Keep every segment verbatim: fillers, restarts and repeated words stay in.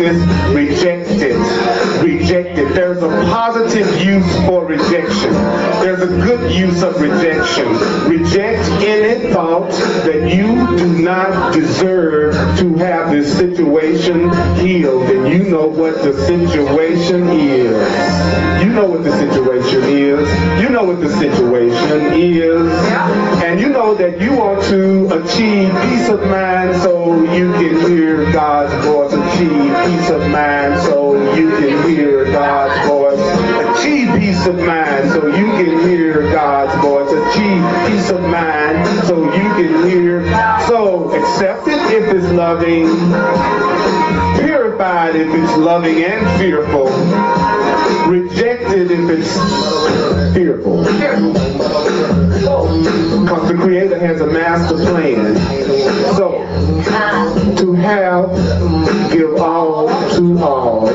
this, reject it. Reject it. There's a positive use for rejection. There's a good use of rejection. Reject any thought that you do not deserve to have this situation healed. And you know what the situation is. You know what the situation is. You know what the situation is. And you know that you want to achieve peace of mind so you can hear God's voice. Achieve peace of mind so you can hear God's voice. Achieve peace of mind so you can hear God's voice. Achieve peace of mind so you can hear. So accept it if it's loving. Purified if it's loving and fearful. Reject it if it's fearful. Because the Creator has a master plan. So, to have, give all to all.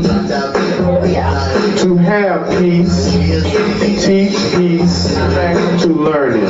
To have peace, teach peace to learn it.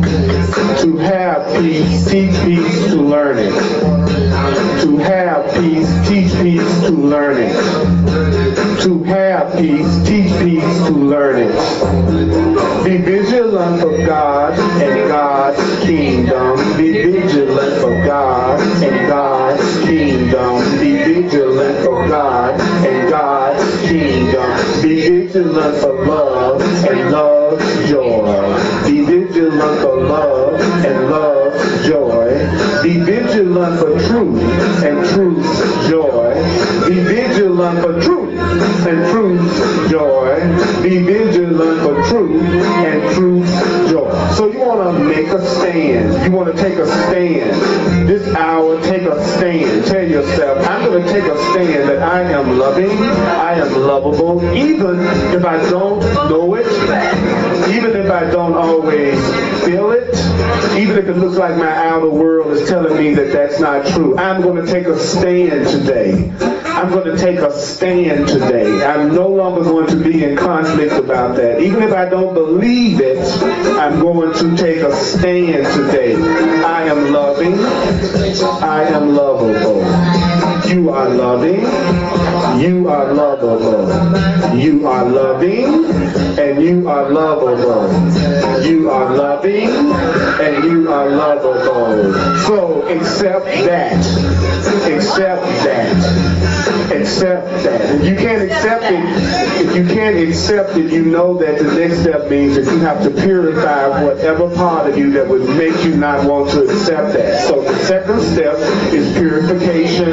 To have peace, teach peace to learn it. To have peace, teach peace to learn it. To have peace, teach peace to learn it. Be vigilant for God and God's kingdom. Be vigilant for God and God's kingdom. Be vigilant for God and God's kingdom. Be vigilant for love and love's joy. Be vigilant for love and love's joy. Be vigilant for truth and truth's joy. Be vigilant for truth and truth's joy. Be vigilant for truth and truth's joy. So you want to make a stand. You want to take a stand. This hour, take a stand. Tell yourself, I'm going to take a stand that I am loving, I am lovable, even if I don't know it, even if I don't always feel it, even if it looks like my outer world is telling me that that's not true. I'm going to take a stand today. I'm going to take a stand today. I'm no longer going to be in conflict about that. Even if I don't believe it, I'm going to take a stand today. I am loving. I am lovable. You are loving. You are lovable. You are loving and you are lovable. You are loving and you are lovable. So accept that. Accept that. Accept that. If you can't accept it, if you can't accept it, you know that the next step means that you have to purify whatever part of you that would make you not want to accept that. So the second step is purification.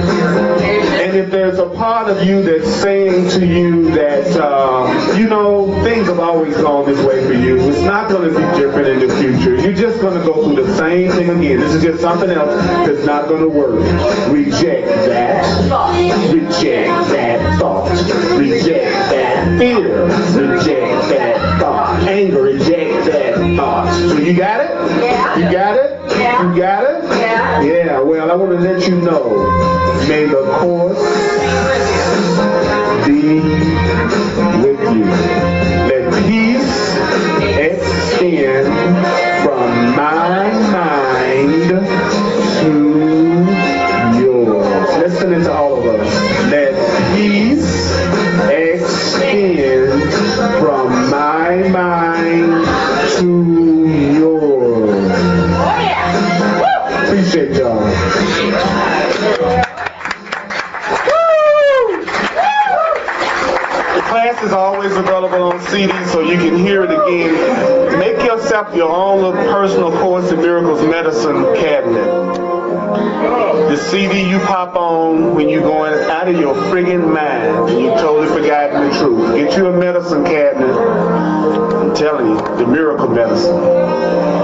And if there's a part of you that's saying to you that, uh, you know, things have always gone this way for you, it's not going to be different in the future. You're just going to go through the same thing again. This is just something else that's not going to work. Reject that. Reject that thought. Reject that fear. Reject that thought. Anger. Reject that thought. So you got it? Yeah. You got it? Yeah. You got it? Yeah. Yeah, well, I want to let you know. May the course be with you. Let peace extend from my mind to yours. Listen to all of us. Let peace extend from my mind to yours. Appreciate y'all. The class is always available on C D so you can hear it again. Make yourself your own little personal Course in Miracles medicine cabinet. The C D you pop on when you're going out of your friggin' mind and you totally forgotten the truth. Get you a medicine cabinet. I'm telling you, the miracle medicine.